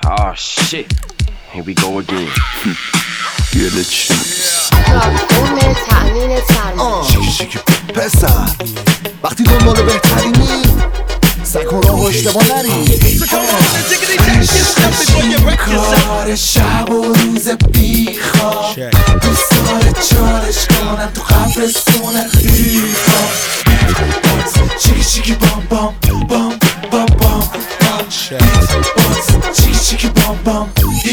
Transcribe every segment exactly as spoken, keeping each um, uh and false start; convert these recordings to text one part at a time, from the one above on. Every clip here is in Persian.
Oh shit, here we go again. گله چی؟ راکون تأمین سرما شیکی شیکی پسر وقتی دنبال بهترینی سعی کن راه و اشتباه نری کار شب و روز بیخواب دوست داره چالش کنم تو قبرستون خیخواب چیکی چیکی بام بام بام بام بام چیکی چیکی بام بام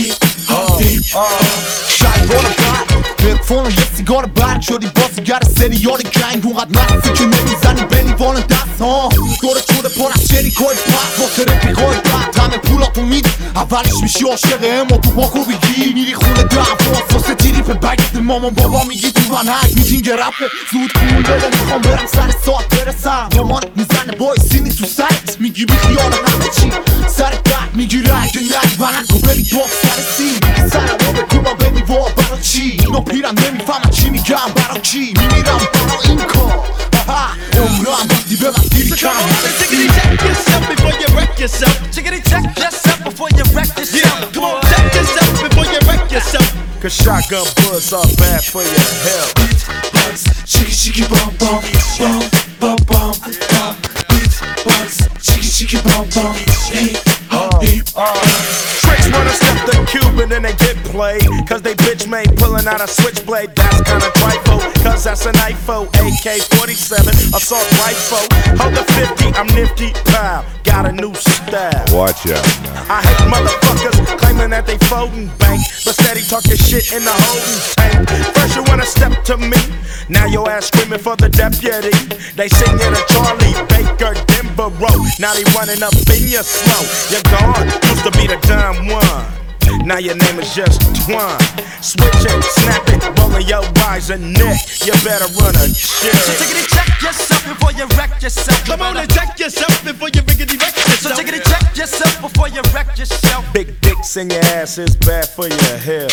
شاید بار بعد تلفن یه سیگار برد شدی بازیگر سریال گنگ اونقدر مستی که نمیزنی به لیوان دست ها دور چوره پر از شریکای پس واسه رفیقای بد همه پولاتو میدی اولش میشی عاشق اما تو باکو بگی میری خونه دعواست واسه تریپ بگت مامان بابا میگی تو من حق میجین گرفه زود پول بده میخوام برم سر ساعت برسم مامانت میزنه بای سینی تو سرت میگی بی خیال همه چی سرت درد میگیره اگه نگی برن کو بری باک سر سین سرم رو بکن با بنی وا برا چی اینو پیرم نمیفهمم چی میگم برا کی میمیرم برا این کار عمرم وقتی به من دیر کم Chickity check yourself before you wreck yourself. Chickity check yourself before you wreck yourself. Come on, check yourself before you wreck yourself. Cause shotgun bullets are bad for your health. Chicky chicky bum bum bum bum bum bum. Beat bugs. Chicky chicky bum bum. Hey hey. Tricks wanna step the Cuban and they get played. Cause they bitch made pulling out a switchblade. That's kinda trifle. Cause that's an I F O. A K forty-seven assault rifle. Hold the fifty, I'm nifty. Pow, got a new style. Watch out now. I hate motherfuckers claiming that they folding bank, but steady talking shit in the holding tank. First you wanna step to me, now your ass screaming for the deputy. They sing you to Charlie Baker Denborough. Now they running up in your slow. You're gone, used to be the dumb one. Now your name is just Twan. Switch it, snap it, rolling your eyes and neck. You better run a shit. So chickity check yourself before you wreck yourself. Come on and check yourself before you riggedy wreck yourself. So chickity check yourself before you wreck yourself. Big dicks in your ass is bad for your health.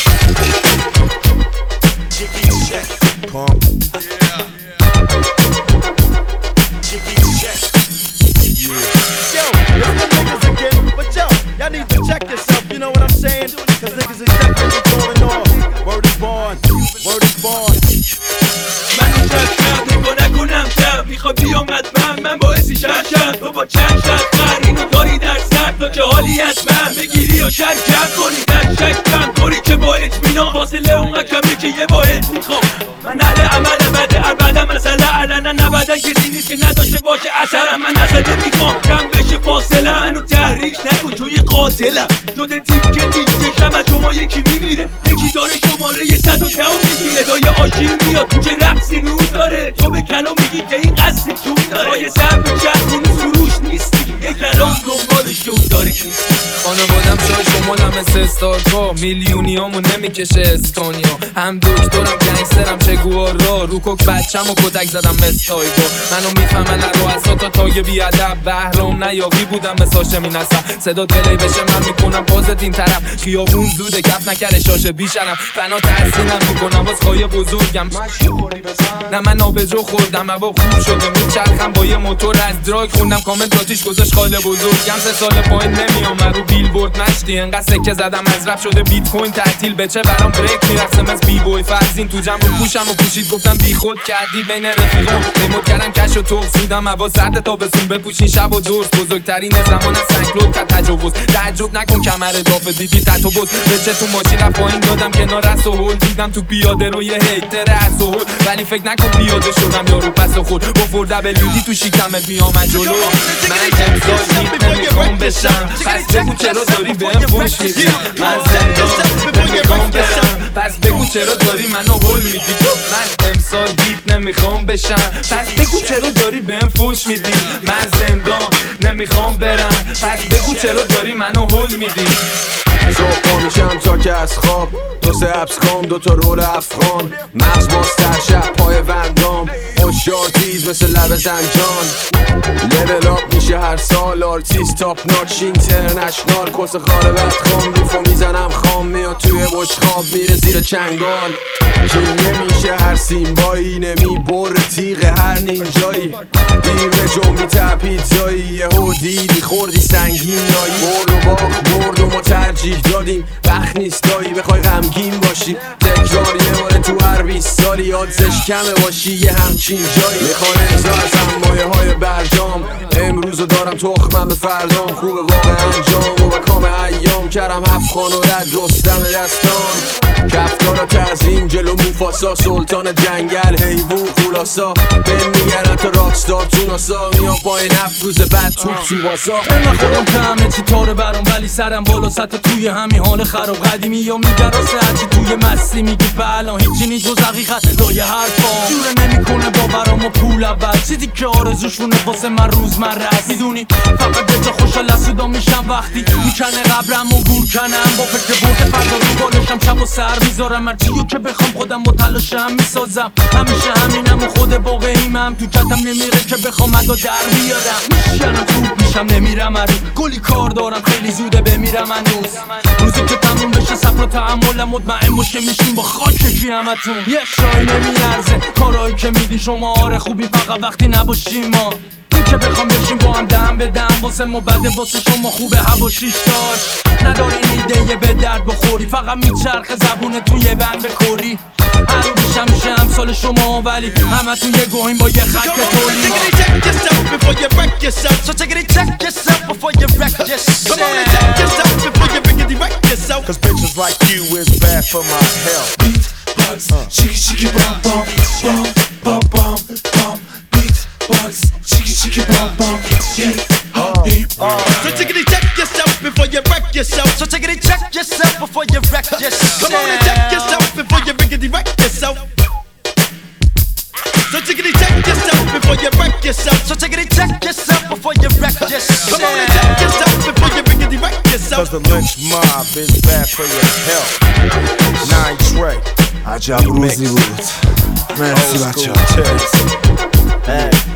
Chickity check. Pump. Yeah. Chickity check. Yeah. Yo, it's the niggas again, but yo, y'all need to check yourself, you know what I'm saying? Cause niggas is definitely going off. Word is born, word is born. منو چشم نگو نکنم شب میخواد بیامد من من باعثی شرشم تو با چند شد قرینو داری در سر تا که حالی از من بگیری و شرکم کنی در شکم طوری که با اطمینان فاصله اون کمی که یه باید میخوام من اهل عمل بده اربده مسئله علنا نبدن کسی نیست که نداشته باشه اثرم من نزده میخوام کم بشه فاصله منو تحریک نکن چون یه قاتلم شده تیپ که تیپ کشم از شما یکی میمیره یکی داره شماره یه صد و کم میگیره دای آشیل میاد تو چه رقصی نور داره تو به کلام میگی که این قصد جون داره با یه سر به چرخونی سروش نیستی یه کلام دنبال شون داره نیستی خانوادم شای شمالم مثل استارکا میلیونی همون نمیکشه اسکانیا هم دکترم گنگسترم چگوارا رو کوک بچم و کتک زدم مستایگا منو میفهمن رو اصلا تا تاگ بیادب بهرام نیاوی بودم مثل هاشمی نسم صدا پلی بشه من میکنم بازت این طرف خیابون زوده کف نکره شاشه بیشرم فنا تحسینم میکنم باز خواهی بزرگم نه من آبجو خوردم هوا خوب شده میچرخم با یه موتور از دراگ خوندم کامنت آتیش گذاشت خاله بزرگم سه سال پایین نمیام رو بیلبورد مشتی انقدر سکه زدم از رپ شده بیت کوین تعطیل بچه برام بریک میرسم از بی بوی فرزین تو جمع رو پوشم و پوشید گفتم بی خود کردی بین رفیقام ریموت کردم کش و توق سودم هوا سرد تا بسون بپوشین شب و دورس بزرگترین زمان از سنگلود تا تجاوز تعجب نکن کمر دافه دیدی تتو بز بچه تو ماشین رفت پایین دادم کنار از هول دیدم تو پیاده رو یه هیتر از هول ولی فکر نکن پیاده شدم یارو پس خود با فور دبلیو دی تو شیکمت بیام جلو من امضا نیت نمیخوام بشم پس بگو چرا داری بهم فوش میدی من زندان نمیخوام برم پس بگو چرا داری منو هول میدی من امسال دیت نمیخوام بشم پس بگو چرا داری بهم فوش میدی من زندان نمیخوام برم پس بگو چرا داری منو هول میدی صبح پا میشم تا که از خواب دو سه ابس خام دو تا رول افغان مغز باستر شب پای وندام هوشیار تیز مثل لب زنجان لول آپ میشه هر سال آرتیست تاپ ناچ اینترنشنال کس خاره بدخام ریفو میزنم خام میاد توی بشخاب میره زیر چنگال که نمیشه هر سیمبایی نمیبره تیغ هر نینجایی دیر به جنبی تپید زایی یهو دیدی خوردی سنگین نایی برد و باخت برد و ما ترجیح دادیم وقت نیست دایی بخوای غمگین باشی تکرار یه باره تو هر بیست سالی آدزش کمه باشی یه همچین جایی میخوان امضا ازم مایه های برجام امروزو دارم تخمم به فردام خوبه واقع انجام و بکام ایام کردم هفت خان و رد رستم دستان کفتارا تعظیم جلو موفاسا سلطان جنگل حیوون خلاسا به میگرن تا راکستار تو ناسا میام پایین هفت روز بعد توپ تو واسا من خودم که همه چی تاره برام ولی سرم بالا سطح توی همین حال خراب قدیمی یا میگه راسته هرچی توی مستی میگی فعلا هیچی نی جز حقیقت لای حرفام جوره نمیکنه باورام و پول اول چیزی که آرزوشونه واسه من روزمره است میدونی فقط به جا خوشحال اسودا میشم وقتی میکنه قبرم و گور کنم با فکر برد فردا رو بالشم شب و سر میذارم هرچیو که بخوام خودم با تلاشم میسازم همیشه همینم و خود واقعیمم تو کتم نمیره که بخوام ادا در بیارم میشنم خوب میشم نمیرم هنوز کلی کار دارم خیلی زوده بمیرم هنوز روزی که تموم بشه صبر و تحملم مطمئن باشه میشیم با خاکشی همتون یه شای نمیارزه کارایی که میدین شما آره خوبی فقط وقتی نباشیم ما این که بخوام بشیم با هم دم به دم واسه ما بده واسه شما خوبه هوا شیش داشت ندارین ایده یه به درد بخوری فقط میچرخه زبونه توی بند بکوری هر رو بیشم میشه همسال شما ولی همه تو یه گوهیم با یه خط تولی check yourself before you wreck yourself. So take it, check yourself before you wreck yourself. Come on and check yourself before you rickety wreck yourself. Cause bitches like you is bad for my health. Beat, bugs, shiki shiki bum bum, bum, bum bum, bum. Beat, bugs, shiki shiki bum bum, yeah. Uh, uh, so take it, check yourself before you wreck yourself. So take it, check yourself before you wreck yourself. Come on and check yourself before you rickety wreck yourself. So take it, check yourself before you wreck yourself. So take it, check yourself before you wreck yourself. Come on and check yourself before you rickety wreck yourself. Cause the lynch mob is bad for your health. Nine Trey. عجب روزی بود. مرسی بچه ها. Hey.